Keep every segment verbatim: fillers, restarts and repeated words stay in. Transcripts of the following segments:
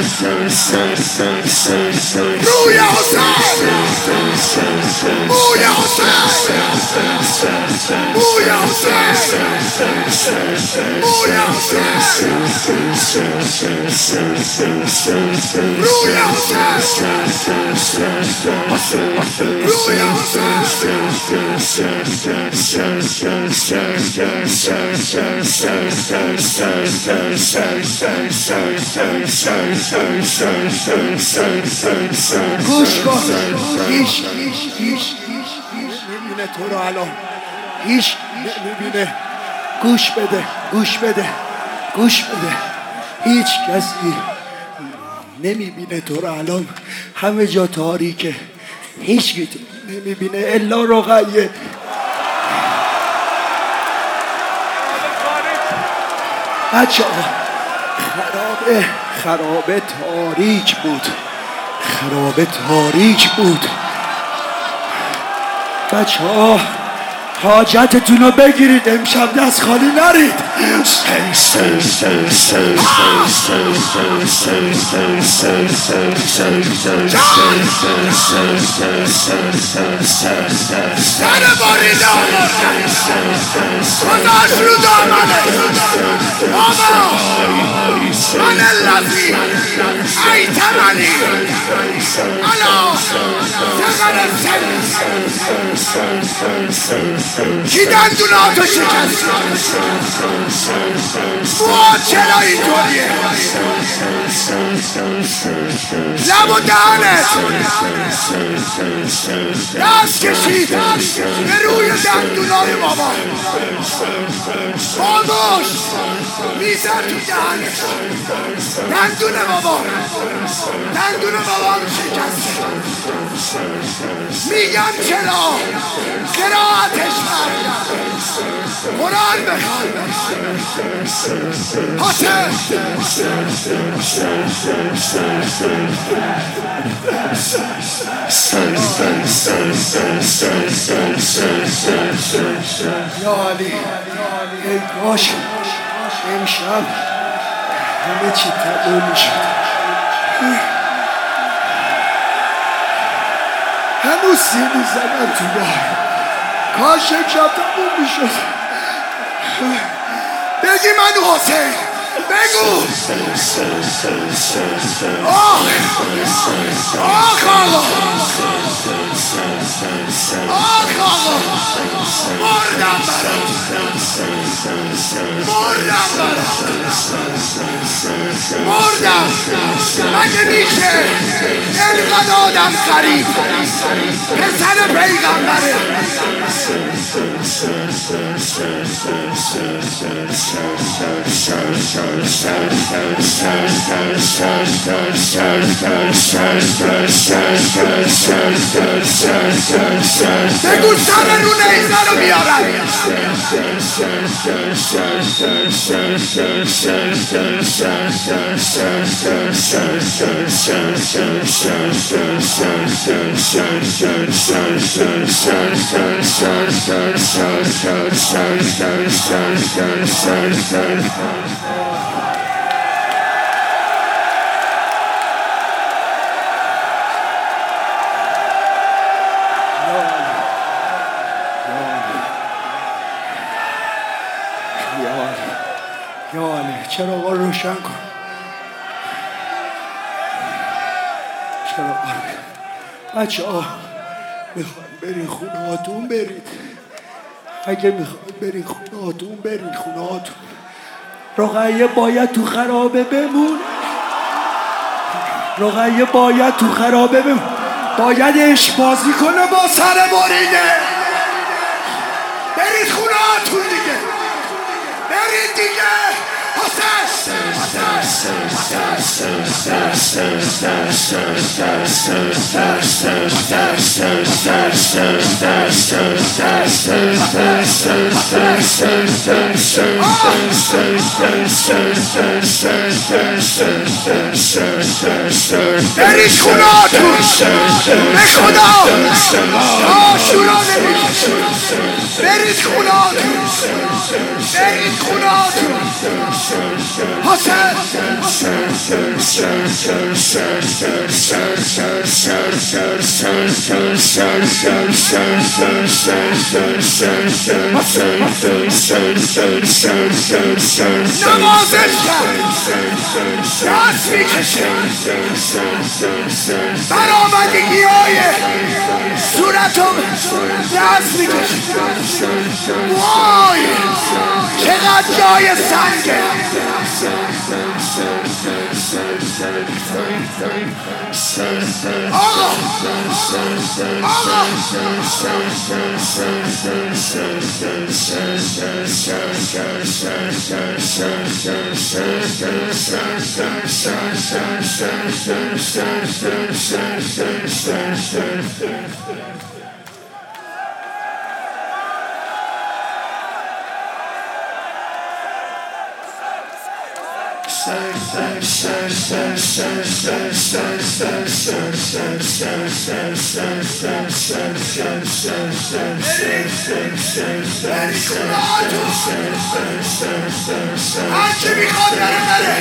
روی حسین موی حسین موی حسین موی حسین روی حسین روی گوش کن هیچ هیچ هیچ نمیبینه تو رو الان هیچ نمیبینه گوش بده گوش بده گوش بده هیچ کسی نمیبینه تو رو الان همه جا تاریکه هیچ کی نمیبینه الا رقیه بچه ها خرابه خرابه تاریک بود خرابه تاریک بود بچه ها حاجتتون رو بگیرید امشب دست خالی نرید سر باری دامن گذاشت رو دامنه آما من اللذی ایتمنی الا سقر سن کی دندوناتو شکست مواد چرا اینطوریه لب و دهنت دست کشید به روی دندونای بابا خاموش میزد تو دهنت دندون بابا دندون بابا رو شکست میگم چرا قرائتش کردم قرآن بخوان حسین یا علی ای کاش امشب همه چی تموم میشد هنوز سینی زدن تو بار کاش امشب تموم میشد بگی من حسین بگو آخ آخ آقا آخ آقا مردم برم مردم برم مردم مگه میشه اینقدر آدم غریب پسر پیغمبره بگو سر رو نیزه رو بیارن چرا آقا روشن کن چرا آقا بچه ها میخوان برین خونه هاتون برید اگه میخوان برین خونه هاتون برین خونه هاتون رقیه باید تو خرابه بمون رقیه باید تو خرابه بمون باید عشق بازی کنه با سر بریده برید خونه هاتون دیگه برید دیگه برید خوناتون به خدا آشورا نمیشه برید خوناتون برید خوناتون حسین نوازش کرد دست میکشه برآمدگی های صورتم دست میکشه وای چقدر جای سنگه آقا آقا هرچی میخواد بره بره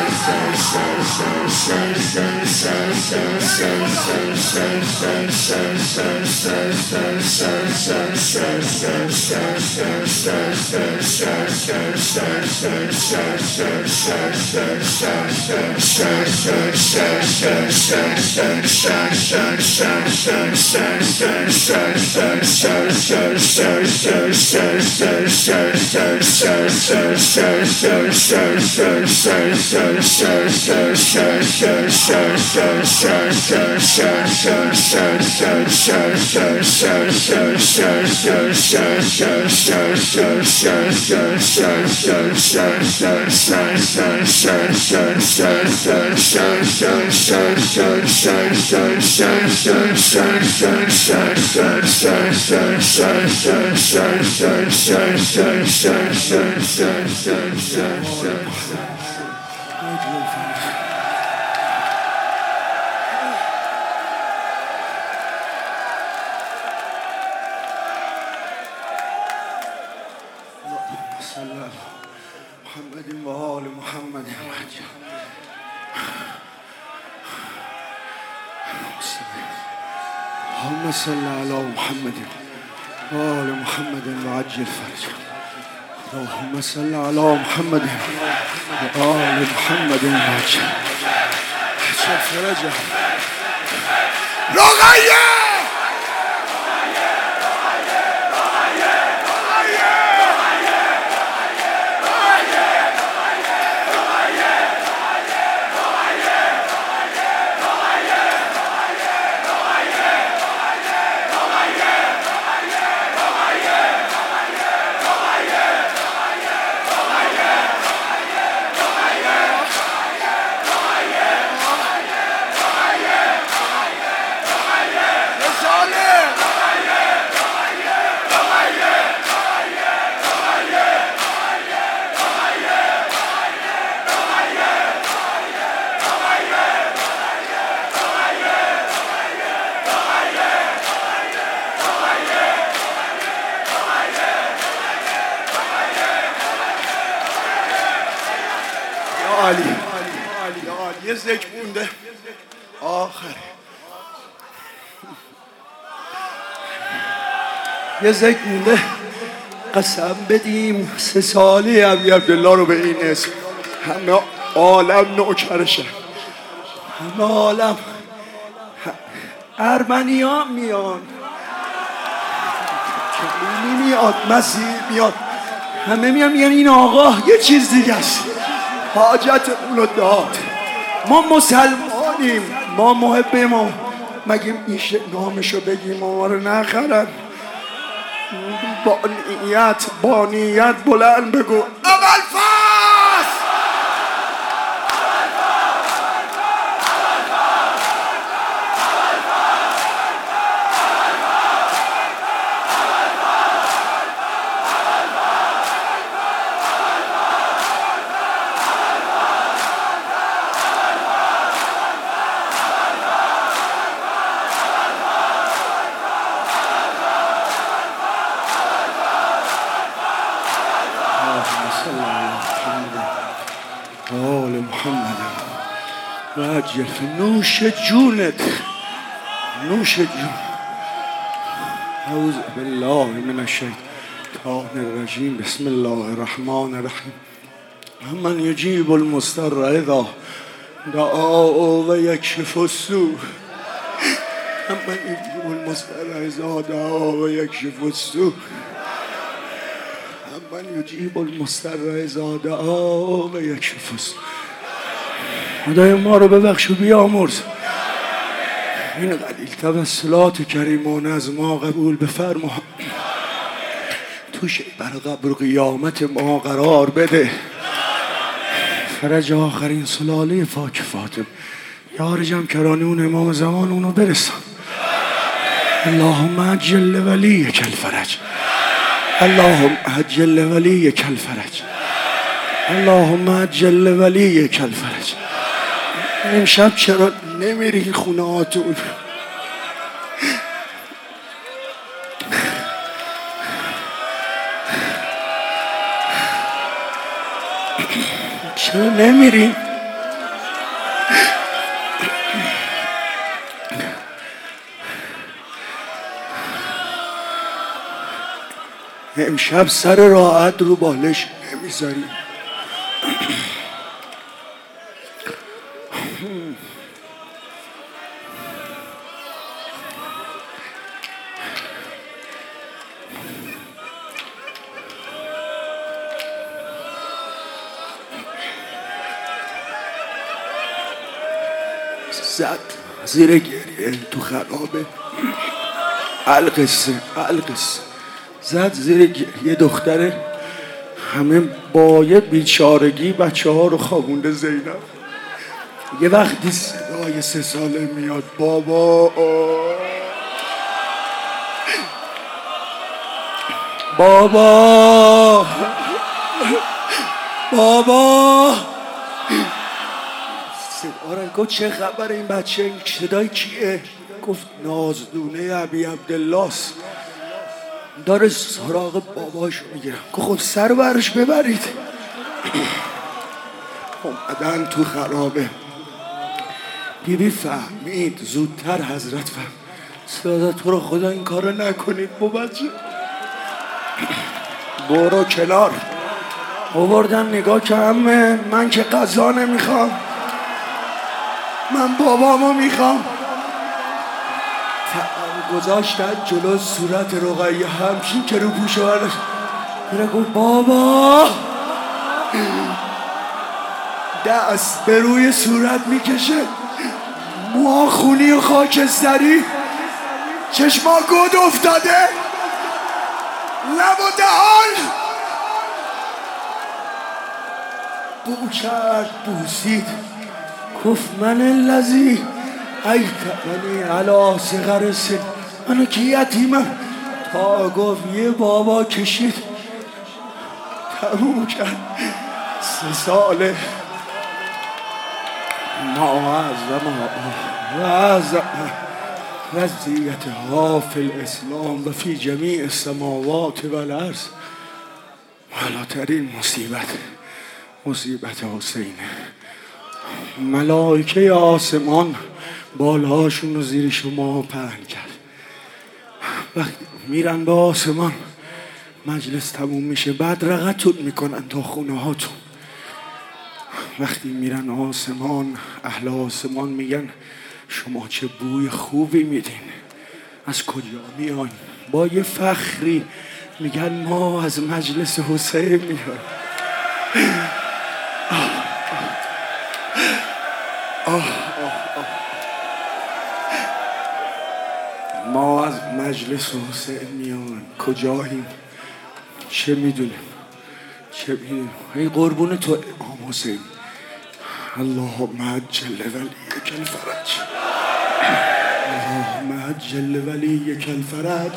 محمد و آل محمد اللهم صل على محمد وآل محمد وعجل فرجه اللهم صل على محمد وآل محمد وعجل فرجه رقیه عالی عالی عالی یه ذکر مونده آخر یه ذکر مونده قسم بدیم سه سالی عبی عبدالله رو به این اسم همه عالم نوکرشه همه عالم ارمنی ها میان کلیمی میاد مسیح میاد همه میان میگن این آقا یه چیز دیگه است حاجت اونو داد ما مسلمانیم ما محبیم ما مگه میشه نامشو بگیم ما رو نخرن با نیت با نیت بلند بگو ابوالفضل Allah آل محمد و عجل فی نوش جونت نوش جون. اعوذ بالله من الشیطان الرجیم. بسم الله الرحمن الرحیم. من یجیب المضطر اذا دعا و یکشف السوء. من یجیب المضطر اذا دعا و یکشف السوء. من یجیب المضطر اذا دعا و یکشف السوء. خدای ما رو ببخش و بیامرز. این قلیل توسلات کریمانه از ما قبول بفرما. توش بر قبر قیامت ما قرار بده. فرج آخرین سلاله پاک فاطمه یار جمع کرانی اون امام زمان اونو برسان. اللهم عجل ولیک الفرج. اللهم عجل ولیک الفرج. اللهم عجل ولیک الفرج. امشب چرا نمیری خونه هاتون؟ چرا نمیری؟ امشب سر راحت رو بالش نمیذاری. زد زیر گریه تو خرابه. القصه القصه زد زیر گریه دختره همه با یه بیچارگی بچه ها رو خوابونده زینب. یه وقتی صدای سه ساله میاد بابا بابا بابا آره گفت چه خبر این بچه؟ این صدای کیه؟ گفت نازدونه ابی عبدالله است، داره سراغ باباش میگیرم. گفت خود سر برش ببرید. اومدن تو خرابه. بیبی فهمید زودتر حضرت فهم سعادت تو رو خدا این کارو نکنید با بچه. برو کنار. آوردن نگاه که همه من که غذا نمیخوام، من بابامو میخوام. گذاشتن جلو صورت رقیه همچین که رو پوشه برداشت. میره گفت بابا. دست به روی صورت میکشه، موها خونی و خاکستری، چشما گود افتاده، لب و دهان بو کرد، بوسید. گفت من الذی ایتمنی علی صغر سن. منو که یتیمم. تا گفت یه بابا کشید تموم کرد. سه ساله ما عظم و عظم وضعیت ها فی الاسلام و فی جمیع السماوات و الارض. بالاترین مصیبت مصیبت حسینه. ملائکه آسمان بالهاشون رو زیر شما پهن کرد. وقتی میرن به آسمان مجلس تموم میشه، بعد رقتون میکنن تا خونه هاتون. وقتی میرن آسمان اهل آسمان میگن شما چه بوی خوبی میدین، از کجا میان؟ با یه فخری میگن ما از مجلس حسین میان. آه آه آه. ما از مجلس حسین میان. کجاییم؟ چه میدونیم؟ چه میدونیم؟ ای قربون تو امام حسین. اللهم عجل ولیک الفرج. اللهم عجل ولیک الفرج.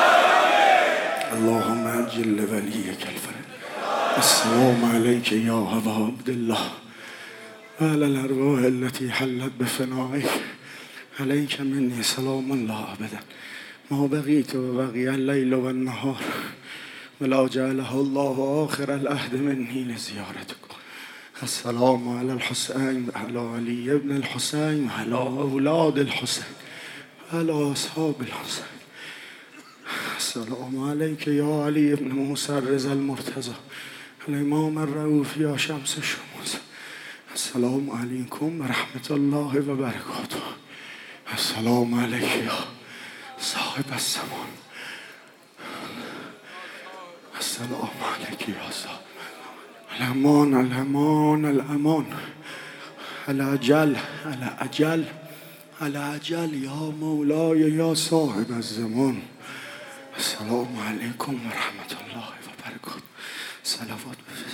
اللهم عجل ولیک الفرج. السلام علیک یا ابا عبدالله و علی الارواح التي حلت بفنائک. علیک منی سلام الله ابدا ما بقیت و بقی اللیل و النهار ولا جعله الله آخر العهد منی لزیارتکم. السلام على الحسين وعلى علي بن الحسين وعلى أولاد الحسين وعلى أصحاب الحسين. السلام عليك يا علي بن موسى الرضا المرتضى الإمام الرؤوف يا شمس الشموس. السلام عليكم ورحمة الله وبركاته. السلام عليك يا صاحب الزمان. السلام عليك يا صاحب الأمان الأمان الأمان. على أجل على أجل على أجل يا مولاي يا صاحب الزمان. السلام عليكم ورحمة الله وبركاته. صلوات